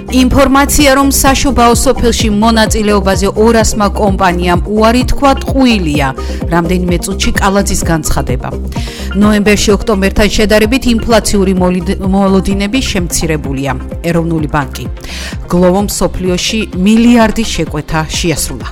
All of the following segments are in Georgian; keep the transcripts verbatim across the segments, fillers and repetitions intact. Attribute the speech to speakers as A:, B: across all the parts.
A: ინფორმაცია, რომ საშობაო სოფელში მონაწილეობაზე ორასმა კომპანიამ უარი თქვა, ტყუილია. რამდენიმე წუთში კალაძის განცხადება. ნოემბერში ოქტომბერთან შედარებით ინფლაციური მოლოდინები შემცირებულია. ეროვნული ბანკი. გლოვომ სოფლიოში მილიარდი შეკვეთა შეასრულა.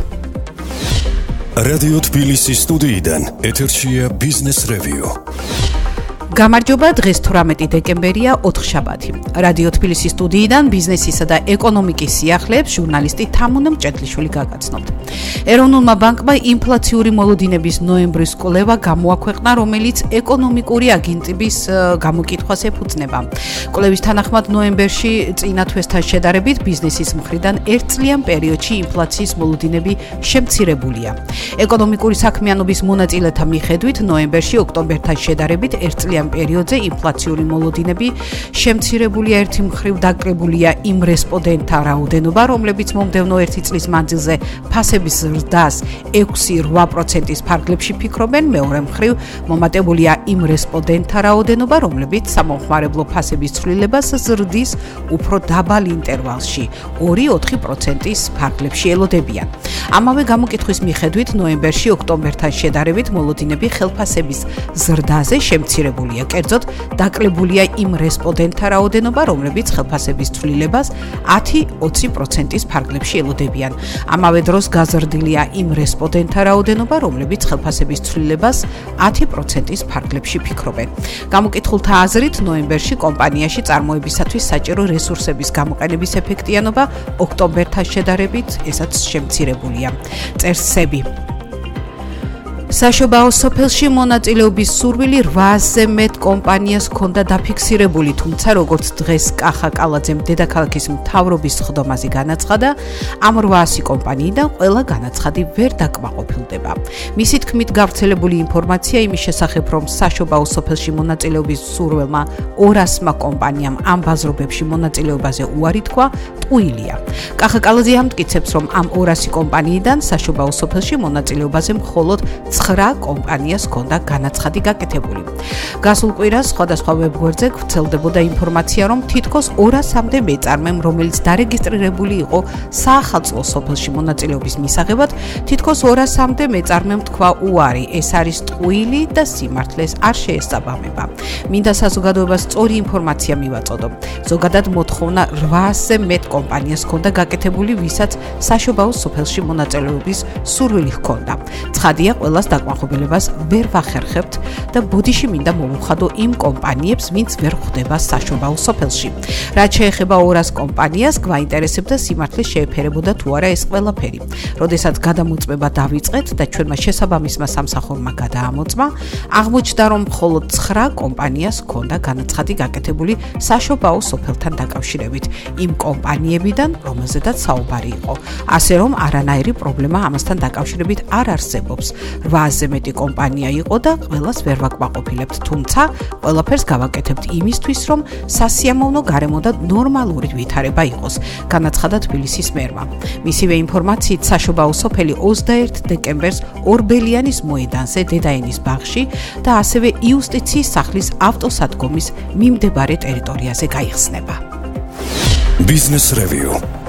B: რადიო თბილისის სტუდიიდან ეთერშია ბიზნეს რევიუ.
A: გამარჯობა, დღეს თვრამეტი დეკემბერია, ოთხშაბათი. რადიო თბილისის სტუდიიდან ბიზნესისა და ეკონომიკის სიახლეებს ჟურნალისტი თამუნა მჭედლიშვილი გაგაცნობთ. ეროვნულმა ბანკმა ინფლაციური მოლოდინების ნოემბრის კვლევა გამოაქვეყნა, რომელიც ეკონომიკური აგენტების გამოკითხვას ეფუძნება. კვლევის თანახმად ნოემბერში წინა თვესთან შედარებით ბიზნესის მხრიდან ერთწლიან პერიოდში ინფლაციის მოლოდინები შემცირებულია. ეკონომიკური საქმიანობის მონაწილეთა მიხედვით ნოემბერში ოქტომბერთან შედარებით ერთწლიან პერიოდზე ინფლაციური მოლოდინები შემცირებულია. ერთი მხრივ დაკრებულია იმ რესპონდენტთა რაოდენობა, რომლებიც მომდევნო ერთი წლის მანძილზე ფასების ზრდას ექვსი რვა პროცენტის ფარგლებში ფიქრობენ. მეორე მხრივ მომატებულია იმ რესპონდენტთა რაოდენობა, რომლებიც სამომხმარებლო ფასების ცვლილებას ზრდის უფრო დაბალ ინტერვალში ორი ოთხი პროცენტის ფარგლებში ელოდებიან. ამავე გამოკითხვის მიხედვით ნოემბერში ოქტომბერთან შედარებით მოლოდინები ხელფასების ზრდაზე შემცირებულია. კერძოდ დაკლებულია იმ რესპონდენტთა რაოდენობა, რომლებიც ხელფასების ცვლილებას ათი ოცი პროცენტის ფარგლებში ელოდებიან. ამავე დროს გაზრდილია იმ რესპონდენტთა რაოდენობა, რომლებიც ხელფასების ცვლილებას ათი პროცენტის ფარგლებში ფიქრობენ. გამოკითხულთა აზრით, ნოემბერში კომპანიაში წარმოებისათვის საჭირო რესურსების გამოყენების ეფექტიანობა ოქტომბერთან შედარებით ესაც შემცირებულია. წერს სები. საშობაო სოფელში მონაწილეობის სურვილი რვაზე მეტ კომპანიას ჰქონდა დაფიქსირებული, თუმცა როგორც დღეს კახა კალაძემ დედაქალაქის მთავრობის სხდომაზე განაცხადა, ამ რვაასი კომპანიიდან ყველა განაცხადი ვერ დაკმაყოფილდება. მისი თქმით, გავრცელებული ინფორმაცია იმის შესახებ, რომ საშობაო სოფელში მონაწილეობის სურვილმა ორასმა კომპანიამ ამ ბაზრობებში მონაწილეობაზე უარი თქვა, ტყუილია. კახა კალაძე ამტკიცებს, რომ ამ ორასი კომპანიიდან საშობაო სოფელში მონაწილეობაზე მხოლოდ ცხრა კომპანიას ჰქონდა განაცხადი გაკეთებული. გასულ კვირას სხვადასხვა ვებგვერდზე ვრცელდებოდა ინფორმაცია, რომ თითქოს ორასამდე მეწარმემ, რომელიც დარეგისტრირებული იყო საახალწლო სოფელში მონაწილეობის მისაღებად, თითქოს ორასამდე მეწარმემ თქვა უარი, ეს არის ტყუილი და სიმართლეს არ შეესაბამება. მინდა საზოგადოებას სწორი ინფორმაცია მივაწოდო. ზოგადად მოთხოვნა რვაასზე მეტ კომპანიას ჰქონდა გაკეთებული, ვისაც საშობაო სოფელში მონაწილეობის სურვილი ჰქონდა. ცხადია, ყველას დაკმაყოფილებას ვერ ვახერხებთ და ბოდიში მინდა მოვუხადო იმ კომპანიებს, ვინც ვერ ხვდება საშობაო სოფელში. რაც შეეხება ორას კომპანიას, გვაინტერესებდა სიმართლეს შეეფერებოდა თუ არა ეს ყველაფერი. როდესაც გადამოწმება დავიწყეთ და ჩვენმა შესაბამისმა სამსახურმა გადაამოწმა, აღმოჩნდა, რომ მხოლოდ ცხრა კომპანიას ჰქონდა განაცხადი გაკეთებული საშობაო სოფელთან დაკავშირებით იმ კომპანიებიდან, რომელზედაც საუბარი იყო. ასე რომ არანაირი პრობლემა ამასთან დაკავშირებით არ არსებობს. რვაასზე მეტი კომპანია იყო და ყველას ვერ ვაკმაყოფილებთ, თუმცა ყველაფერს გავაკეთებთ იმისთვის, რომ სასიამოვნო გარემო და ნორმალური ვითარება იყოს, განაცხადა თბილისის მერმა. მისივე ინფორმაციით, საშობაო სოფელი ოცდაერთი დეკემბერს ორბელიანის მოედანზე, დედაენის ბაღში და ასევე იუსტიციის სახლის ავტოსადგომის მიმდებარე ტერიტორიაზე გაიხსნება.
B: ბიზნეს რევიუ.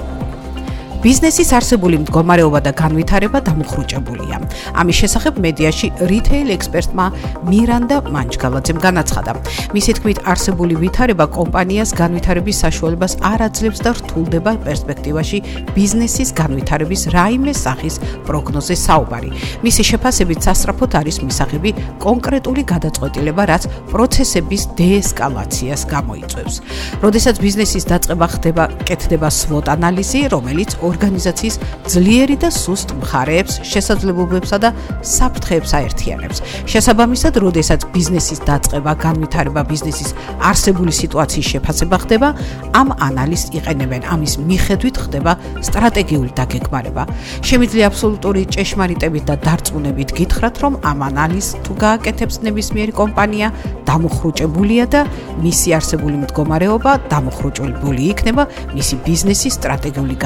A: ბიზნესის არსებული მდგომარეობა და განვითარება დამუხრუჭებულია. ამის შესახებ მედიაში რითეილ ექსპერტმა მირანდა მანჯგალაძემ განაცხადა. მისი თქმით, არსებული ვითარება კომპანიას განვითარების საშუალებას არ აძლევს და რთულდება პერსპექტივაში ბიზნესის განვითარების რაიმე სახის პროგნოზზე საუბარი. მისი შეფასებით, სასწრაფოდ არის მისაღები კონკრეტული გადაწყვეტილება, რაც პროცესების დეესკალაციას გამოიწვევს. როდესაც ბიზნესის დაწყება ხდება, კეთდება სვოტ ანალიზი, რომელიც ორგანიზაციის ძლიერი და სუსტ მხარეებს, შესაძლებლობებსა და საფრთხეებს აერთიანებს. შესაბამისად, როდესაც ბიზნესის დაწყება, განვითარება, ბიზნესის არსებული სიტუაციის შეფასება ხდება, ამ ანალიზს იყენებენ. ამის მიხედვით ხდება სტრატეგიული დაგეგმარება. შემიძლია აბსოლუტური ჭეშმარიტებით და დარწმუნებით გითხრათ, რომ ამ ანალიზს თუ გააკეთებს ნებისმიერი კომპანია, დამუხრუჭებულია და მისი არსებული მდგომარეობა დამუხრუჭებული იქნება, მისი ბიზნესის სტრატეგიული განვითარება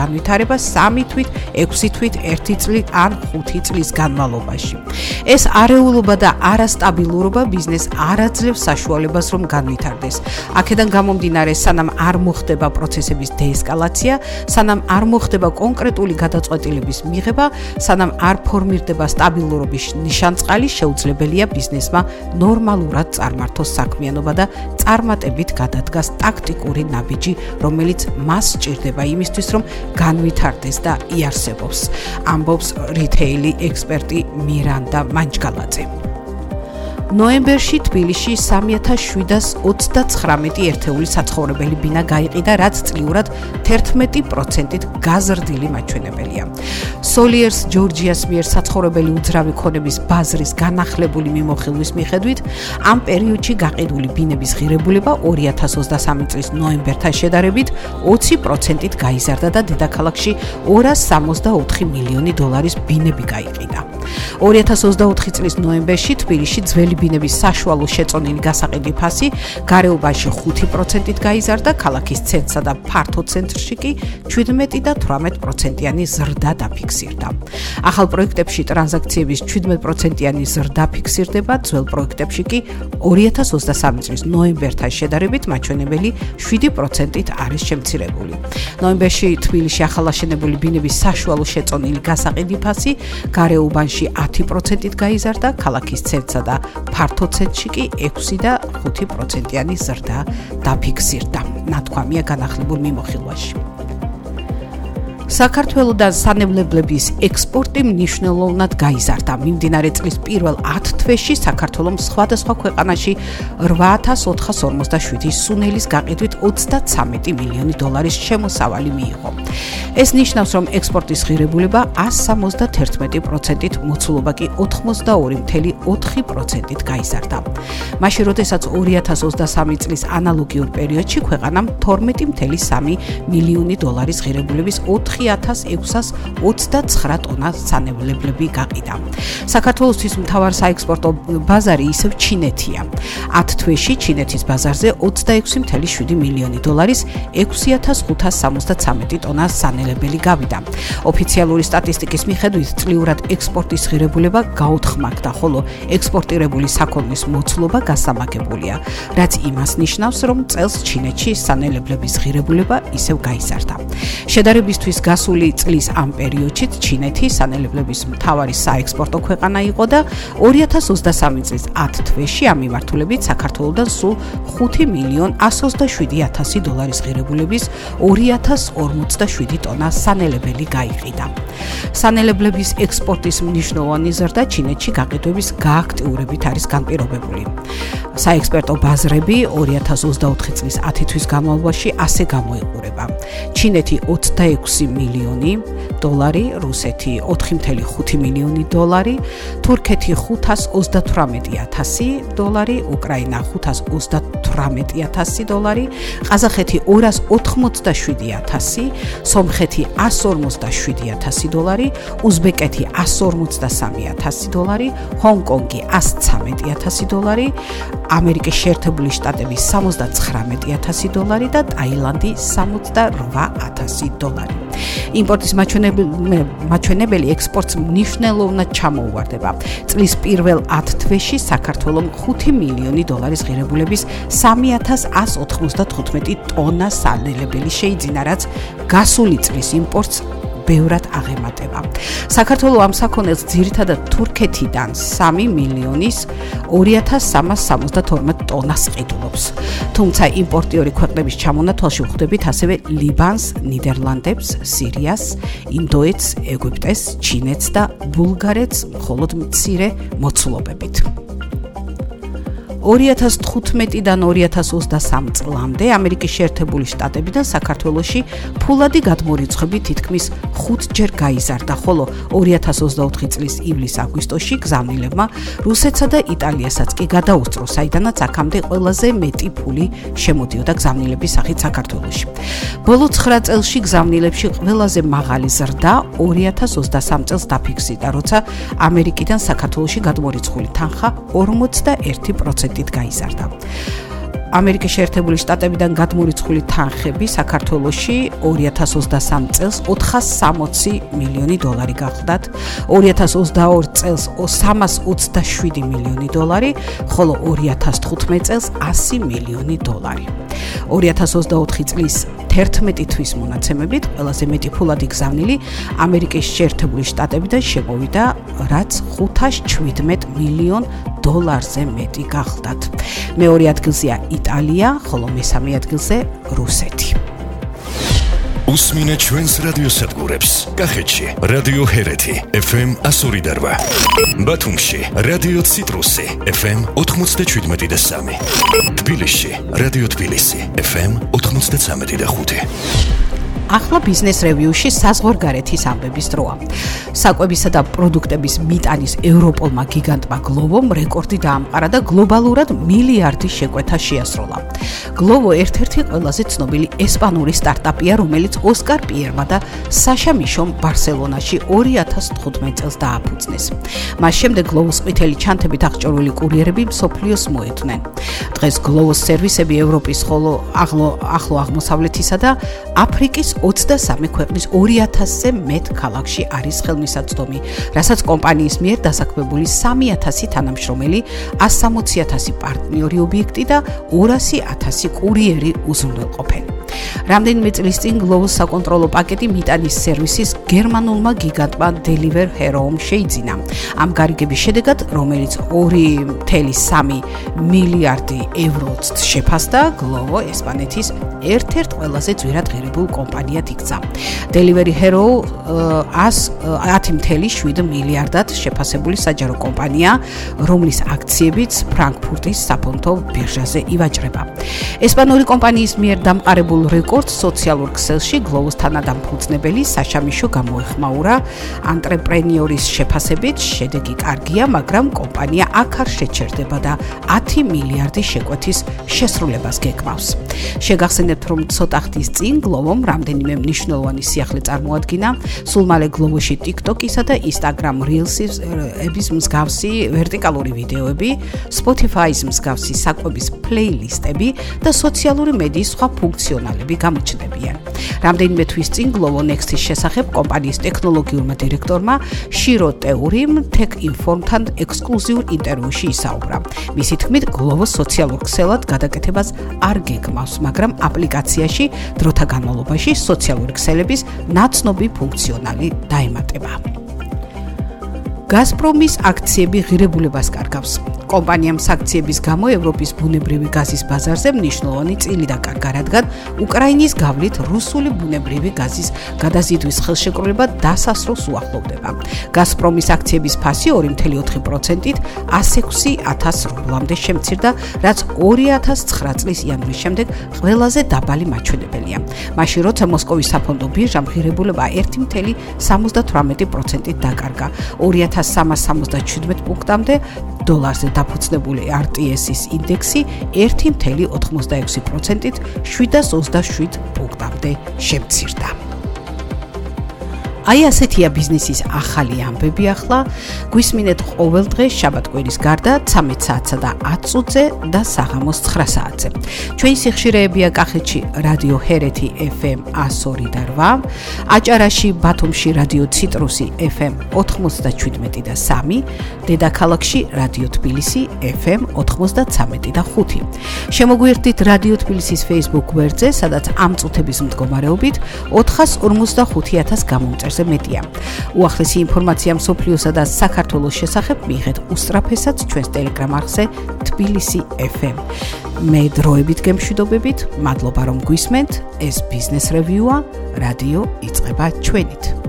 A: იზრდება სამი თვით, ექვსი თვით, ერთი წლით ან ხუთი წლის განმავლობაში. ეს არეულობა და არასტაბილურობა ბიზნესს არ აძლევს საშუალებას, რომ განვითარდეს. აქედან გამომდინარე, სანამ არ მოხდება პროცესების დეესკალაცია, სანამ არ მოხდება კონკრეტული გადაწყვეტილების მიღება, სანამ არ ფორმირდება სტაბილურობის ნიშანწყალი, შეუძლებელია ბიზნესმა ნორმალურად წარმართოს საქმიანობა და წარმატებით გადადგას ტაქტიკური ნაბიჯი, რომელიც მას სჭირდება იმისთვის, რომ განვითარდეს და იარსებობს, ამბობს რითეილი ექსპერტი მირანდა მანჯგალაძე. ნოემბერში თბილისში სამი ათას შვიდას ოცდაცხრამეტი ერთეული საცხოვრებელი ბინა გაიყიდა, რაც წლიურად თერთმეტი პროცენტით გაზრდილი მაჩვენებელია. სოლიერს ჯორჯიას მიერ საცხოვრებელი უძრავი ქონების ბაზრის განახლებული მიმოხილვის მიხედვით, ამ პერიოდში გაყიდული ბინების ღირებულება ორი ათას ოცდასამი წლის ნოემბერთან შედარებით ოცი პროცენტით გაიზარდა და დედაქალაქში ორას სამოცდაოთხი მილიონი დოლარის ბინები გაიყიდა. ორი ათას ოცდაოთხი წლის ნოემბერში თბილისში ძველი ბინების საშუალო შეწონილი გასაყიდვი ფასი გარეუბანში ხუთი პროცენტით გაიზარდა, ქალაქის ცენტრსა და ფართო ცენტრში კი შვიდმეტი და თვრამეტ პროცენტიანი ზრდა დაფიქსირდა. ახალ პროექტებში ტრანზაქციების შვიდმეტ პროცენტიანი ზრდა ფიქსირდება, ძველ პროექტებში კი ორი ათას ოცდასამი წლის ნოემბერთან შედარებით მაჩვენებელი შვიდი პროცენტით არის შემცირებული. ნოემბერში თბილისში ახალაშენებული ბინების საშუალო შეწონილი გასაყიდვი ფასი გარეუბანში ათი პროცენტით გაიზარდა, ქალაქის ცენტრსა და ფართო ცენტრში კი ექვსი და ხუთი პროცენტიანი ზრდა დაფიქსირდა, ნათქვამია განახლებულ მიმოხილვაში. საქართველოდან სანელებლების ექსპორტი მნიშვნელოვნად გაიზარდა. მიმდინარე წლის პირველ ათ თვეში საქართველომ სხვადასხვა ქვეყანაში რვა ათას ოთხას ორმოცდაშვიდი სუნელის გაყიდვით ოცდაცამეტი მილიონი დოლარის შემოსავალი მიიღო. ეს ნიშნავს, რომ ექსპორტის ღირებულება ასი სამოცდათერთმეტი პროცენტით, მოცულობა კი ოთხმოცდაორი მცდარი ოთხი პროცენტით გაიზარდა. მაშინ, როდესაც ორი ათას ოცდასამი წლის ანალოგიურ პერიოდში ქვეყანამ თორმეტი მცდარი სამი მილიონი დოლარის ღირებულების ოთხი ათას ექვსას ოცდაცხრა ტონა სანელებლები გაყიდა. საქართველოსთვის მთავარ საექსპორტო ბაზარი ისევ ჩინეთია. ათ თვეში ჩინეთის ბაზარზე ოცდაექვსი მცდარი შვიდი მილიონი დოლარის ექვსი ათას ხუთას სამოცდაცამეტი ტონა სანელებელი გავიდა. ოფიციალური სტატისტიკის მიხედვით წლიურად ექსპორტის ღირებულება გაოთხმაკდა, ხოლო ექსპორტირებული საქონლის მოცულობა გასამაგებულია, რაც იმას ნიშნავს, რომ წელს ჩინეთში სანელებლების ღირებულება ისევ გაიზარდა. შედარებისთვის გასული წლის ამ პერიოდშიც ჩინეთი სანელებლების მთავარი საექსპორტო ქვეყანა იყო და ორი ათას ოცდასამი წლის ათ თვეში ამ მიმართულებით საქართველოდან სულ ხუთი მილიონ ასი ოცდაშვიდი ათასი დოლარის ღირებულების ორი ათას ორმოცდაშვიდი ტონა სანელებელი გაიყიდა. სანელებლების ექსპორტის მნიშვნელოვანი ზრდა ჩინეთში გაყიდვების გააქტიურებით არის განპირობებული. საექსპორტო ბაზრები ორი ათას ოცდაოთხი წლის ათი თვის განმავლობაში ასე გამოიყურება. ჩინეთი ოცდაექვსი მილიონი დოლარი, რუსეთი ოთხი მცდარი ხუთი მილიონი დოლარი, თურქეთი ხუთას ოცდათვრამეტი ათასი დოლარი, უკრაინა ხუთას ოცდათვრამეტი ათასი დოლარი, ყაზახეთი ორას ოთხმოცდაშვიდი ათასი, სომხეთი ასი ორმოცდაშვიდი ათასი დოლარი, უზბეკეთი ასი ორმოცდასამი ათასი დოლარი, ჰონკონგი ასი ცამეტი ათასი დოლარი, ამერიკის შეერთებული შტატები სამოცდაცხრამეტი ათასი დოლარი და ტაილანდი სამოცდარვა ათასი დოლარი. იმპორტის მაჩვენებელი ექსპორტს მნიშვნელოვნად ჩამოუვარდება. წლის პირველ ათ თვეში საქართველომ ხუთი მილიონი დოლარის ღირებულების სამი ათას ასი ოთხმოცდათხუთმეტი ტონა სანელებელი შეიძინა, რაც გასული წლის იმპორტს ბევრად აღემატება. საქართველოს ამ საქონელს ძირითადად თურქეთიდან სამი მილიონის ორი ათას სამას სამოცდათორმეტ ტონას ყიდულობს. თუმცა იმპორტიორი ქვეყნების ჩამონათვალში ვხვდებით ასევე ლიბანს, ნიდერლანდებს, სირიას, ინდოეთს, ეგვიპტეს, ჩინეთს და ბულგარეთს მხოლოდ მცირე მოცულობებით. ორი ათას თხუთმეტიდან ორი ათას ოცდასამი წლამდე ამერიკის შეერთებული შტატებიდან საქართველოში ფულადი გადმორიცხვები თითქმის ხუთჯერ გაიზარდა, ხოლო ორი ათას ოცდაოთხი წლის ივლის-აგვისტოში გზავნილებმა რუსეთსა და იტალიასაც კი გადაუსწრო, საიდანაც აქამდე ყველაზე მეტი ფული შემოდიოდა გზავნილების სახით საქართველოში. ბოლო ცხრა წელში გზავნილებში ყველაზე მაღალი ზრდა ორი ათას ოცდასამი წელს დაფიქსირდა, როცა ამერიკიდან საქართველოში გადმორიცხული თანხა ორმოცდაერთი პროცენტით გაიზარდა. ამერიკის შეერთებული შტატებიდან გადმორიცხული თანხები საქართველოში ორი ათას ოცდასამ წელს ოთხას სამოცი მილიონი დოლარი გახლდათ, ორი ათას ოცდაორ წელს სამას ოცდაშვიდი მილიონი დოლარი, ხოლო ორი ათას თხუთმეტ წელს ასი მილიონი დოლარი. ორი ათას ოცდაოთხი წლის თერთმეტი თვის მონაცემებით ყველაზე მეტი ფულად იგზავნილი ამერიკის შეერთებული შტატებიდან შემოვიდა, რაც ხუთას შვიდმეტ მილიონ დოლარზე მეტი გახლდათ. მეორე ადგილზეა იტალია, ხოლო მესამე ადგილზე რუსეთი.
B: უსმინეთ ჩვენს რადიოსადგურებს. კახეთში რადიო ჰერეთი ეფ ემ ასორი და რვა, ბათუმში რადიო ციტრუსი ეფ ემ ოთხმოცდაჩვიდმეტი და სამი, თბილისში რადიო თბილისი ეფ ემ ოთხმოცდაცამეტი და ხუთი.
A: ახლა ბიზნეს რევიუში საზღვარგარეთის ამბების დროა. საკვებისა და პროდუქტების მიტანის ევროპულმა გიგანტმა გლოვომ რეკორდი დაამყარა და გლობალურად მილიარდი შეკვეთა შეასრულა. გლოვო ერთ-ერთი ყველაზე ცნობილი ესპანური სტარტაპია, რომელიც ოსკარ პიერმა და საშა მიშომ ბარსელონაში ორი ათას თხუთმეტ წელს დააფუძნეს. მას შემდეგ გლოვოს ყვითელი ჩანთებით აღჭურვილი კურიერები მსოფლიოს მოედნენ. დღეს გლოვოს სერვისები ევროპის, ხოლო ახლო აღმოსავლეთისა და აფრიკის ოცდასამი ქვეყნის ორი ათასზე მეტ ქალაქში არის ხელმისაწვდომი, რასაც კომპანიის მიერ დასაქმებული სამი ათასი თანამშრომელი, ასი სამოცი ათასი პარტნიორი ობიექტი და ორასი ათასი კურიერი უზრუნველყოფენ. რამდენიმე წლის წინ გლოვოს საკონტროლო პაკეტი მიტანის სერვისის გერმანულმა გიგანტმა Deliver Hero-მ შეიძინა. ამ გარიგების შედეგად, რომელიც ორი წუთი სამი მილიარდი ევროც შეფასდა, გლოვო ესპანეთის ერთ-ერთ ყველაზე ძვირად ღირებულ კომპანიად იქცა. Delivery Hero ათი წუთი შვიდი მილიარდად შეფასებული საჯარო კომპანია, რომლის აქციებიც ფრანკფურტის საფონდო ბირჟაზე ივაჭრება. ესპანური კომპანიის მიერ დამყარებულ რეკორდს სოციალურ ქსელში გლოვოს თანადამფუძნებელი საშა მიშო გამოეხმაურა. ანტრეპრენიორის შეფასებით შედეგი კარგია, მაგრამ კომპანია აქ არ შეჩერდება და ათი მილიარდი შეკვეთის შესრულებას გეკმავს. შეგახსენებთ, რომ ცოტა ხნის წინ გლოვომ რამდენიმე მნიშვნელოვანი სიახლე წარმოადგინა. სულ მალე გლოვოში TikTok-ისა და Instagram Reels-ების მსგავსი ვერტიკალური ვიდეოები, Spotify-ის მსგავსი საკვების პლეილისტები და სოციალური მედიის სხვა ფუნქციონალები გამოჩნდებიან. რამდენიმე თვის წინ გლოვო Next-ის შესახებ კომპანიის ტექნოლოგიურმა დირექტორმა შირო ტეურიმ Tech Inform-თან ექსკლუზიურ ინტერვიუში ისაუბრა. მისი თქმით, გლოვო სოციალურ ქსელად გადაკეთებას არ გეგმავს, მაგრამ აპლიკაციაში დროთა განმავლობაში სოციალური ქსელების ნაცნობი ფუნქციონალი დაემატება. გაზპრომის აქციები ღირებულებას კარგავს. კომპანიამ აქციების გამო ევროპის ბუნებრივი გაზის ბაზარზე მნიშვნელოვანი წილი დაკარგა, რადგან უკრაინის გავლით რუსული ბუნებრივი გაზის გადაზიდვის ხელშეკრულება დასასრულს უახლოვდება. გაზპრომის აქციების ფასი ორი წუთი ოთხი პროცენტით ასი ექვსი ათას რუბლამდე შემცირდა, რაც ორი ათას ცხრა წლის იანვრის შემდეგ ყველაზე დაბალი მაჩვენებელია. მაშინ როცა მოსკოვის საფონდო ბირჟამ ღირებულება ერთი წუთი სამოცდათვრამეტი პროცენტით დაკარგა, ორი ათას სამას სამოცდაშვიდმეტ პუნქტამდე, დოლარზე დაფუძნებული არ ტი ეს-ის ინდექსი ერთი წუთი ოთხმოცდაექვსი პროცენტით შვიდას ოცდაშვიდ პუნქტამდე შემცირდა. აი ასეთია ბიზნესის ახალი ამბები ახლა. გვისმინეთ ყოველ დღე შაბათ-კვირის გარდა ცამეტ საათსა და ათ წუთზე და საღამოს ცხრა საათზე. ჩვენი სიხშირეებია კახეთში რადიო ჰერეთი ეფ ემ ასორი და რვა, აჭარაში ბათუმში რადიო ციტრუსი ეფ ემ ოთხმოცდაჩვიდმეტი და სამი, დედაქალაქში რადიო თბილისი ეფ ემ ოთხმოცდაცამეტი და ხუთი. შემოგვიერთდით რადიო თბილისის Facebook გვერდზე, სადაც ამ წუთების მდგომარეობით ოთხას ორმოცდახუთი ათას გამომწერს მეტია. უახლესი ინფორმაცია მსოფლიოსა და საქართველოს შესახებ მიიღეთ უსწრაფესაც ჩვენს Telegram არხზე თბილისი ეფ ემ. მე დროებით გემშვიდობებით, მადლობა რომ გვისმენთ. ეს ბიზნეს რევიუა, რადიო იწყება ჩვენით.